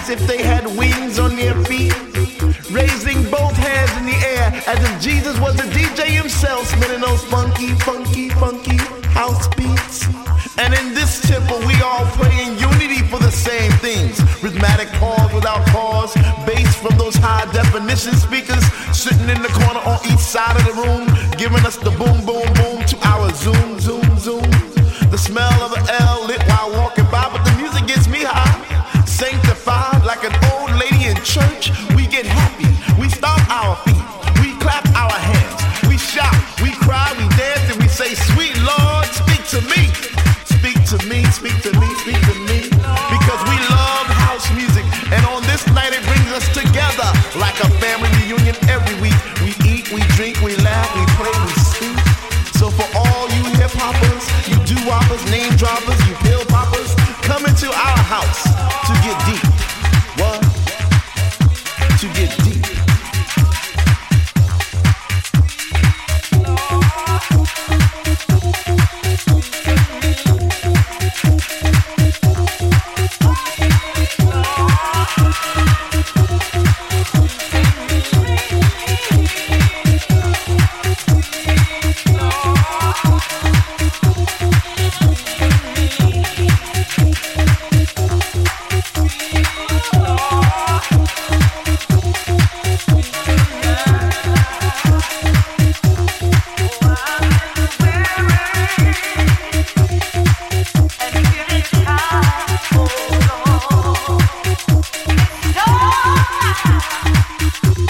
as if they had wings on their feet, raising both hands in the air as if Jesus was the DJ himself, spinning those funky, funky, funky house beats. And in this temple we all pray in unity for the same things. Rhythmic chords without cause, bass from those high definition speakers sitting in the corner on each side of the room, giving us the boom, boom, boom to our zoom, zoom, zoom. The smell of an L lit while walking by, but the music gets me high. Sanctified like an old lady in church, we get happy, we stomp our feet, we clap our hands, we shout, we cry, we dance, and we say, sweet Lord, speak to me. Speak to me, speak to me, speak to me. Because we love house music, and on this night it brings us together like a family reunion every week. We eat, we drink, we laugh, we play, we speak. So for all you hip hoppers, you doo-woppers, name droppers, you pill poppers, come into our house to get deep.